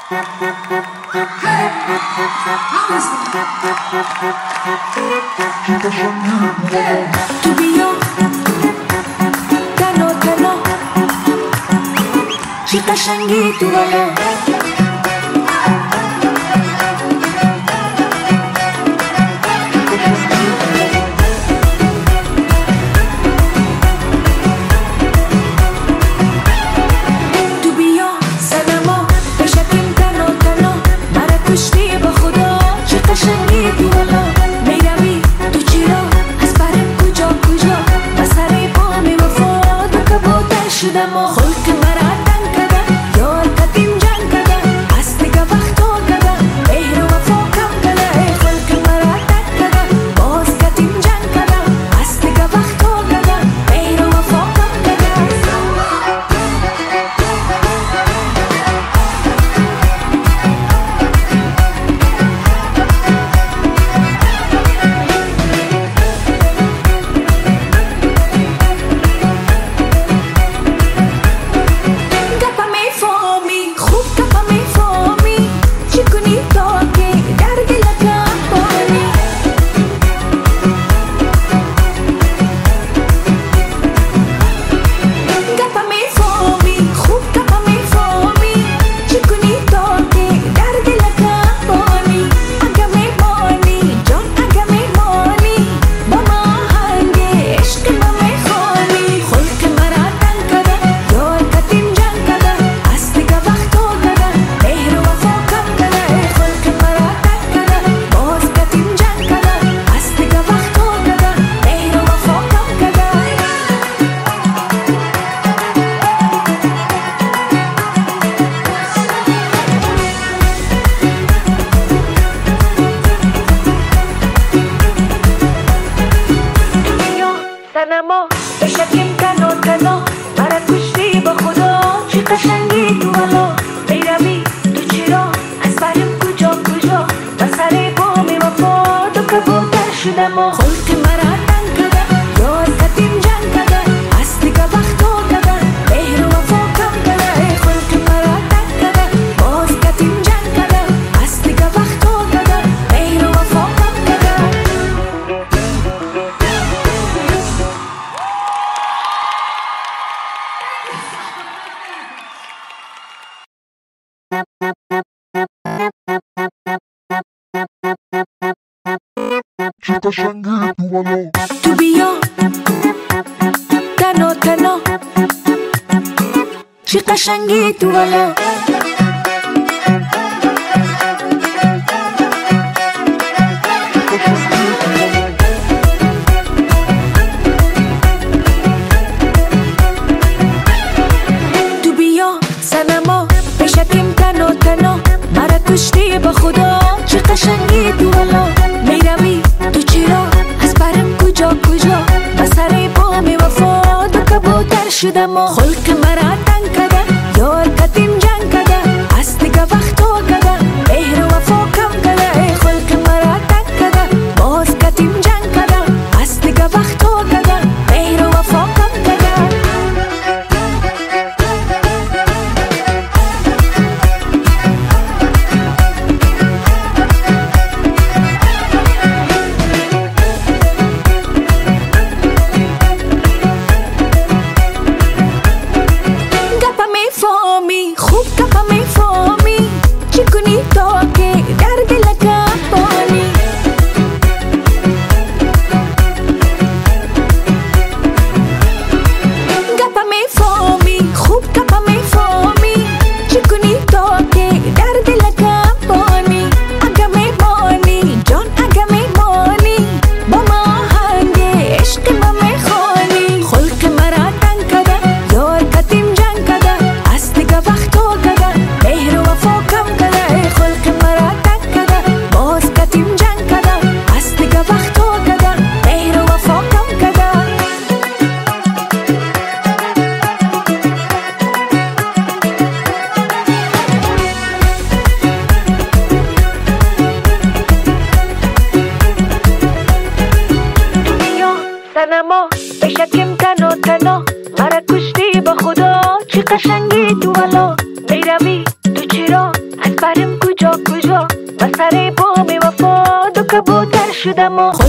تو بیا تنها تنها چی قشنگی تو بالا تو بیا سنما بشکیم تنها تنها مرا کشتی با خدا چی قشنگی تو بالا میروی تو چرا از برم کجا کجا و سر پام وفا دو کبوتر شدم و خلق مرا تنگ کردن یار قدیم جنگ کردن از دیگه وقتا کردن مهر و وفا کم کردن ای خلق مرا تنگ کردن باز قدیم جنگ کردن از دیگه وقتا کردن مهر و وفا کم کردن گپا میفهمی خوب گپا میفهمی چی کنی تا که در دلکم بانی گپا میفهمی خوب گپا میفهمی چی کنی تا که در دلکم بانی اگه میمانی جان اگه میمانی با ما هنگ عشق ما میخوانی خلق مرا تنگ کردن یار قدیم جنگ کردن از دیگه وقتا کردن مهر و وفا کم کردن ای خلق مرا تنگ کردن باز قدیم جنگ کردن از دیگه وقتا کردن مهر و وفا کم کردن دنیا سنما بشکیم تنها تنها مرا کشتی با خدا چی قشنگی تو بالا میروی تو چرا از برم کجا کجا و سر پام وفا دو کبوتر شدم و خلق مرا تنگ کردن یار قدیم جنگ کردن از دیگه وقتا کردن مهر و وفا کم کردن ای خلق مرا تنگ کردن باز قدیم جنگ کردن از دیگه وقتا کردن مهر و وفا کم کردن چی قشنگی تو بالا تو بیا تنها تنها چی قشنگی تو بالا تو بیا سنما بشکیم تنها تنها مرا کشتی با خدا چی قشنگی تو بالا میروی تو چرا از برم کجا کجا و سر پام وفا دو کبوتر شدم و خلق مرا تنگ کردن یار قدیم جنگ کردن از دیگه وقتا کردن مهر و وفا کم کردن ای خلق مرا تنگ کردن باز قدیم جنگ کردن از دیگه وقتا کردن مهر و وفا کم کردن گپا میفهمی خوب گپا میفهمی چی کنی تا که در دلکم بانی گپا میفهمی خوب گپا میفهمی چی کنی تا که در دلکم بانی اگه میمانی جان اگه میمانی با ما هنگ عشق ما میخوانی خلق مرا تنگ کردن یار قدیم جنگ کردن از دیگه وقتا کردن مهر و وفا کم کردن ای خلق مرا تنگ کردن باز قدیم جنگ کردن از دیگه وقتا کردن مهر و وفا کم کردن دنیا سنما بشکیم تنها تنها مرا کشتی با خدا چی قشنگی تو بالا میروی تو چرا از شدم و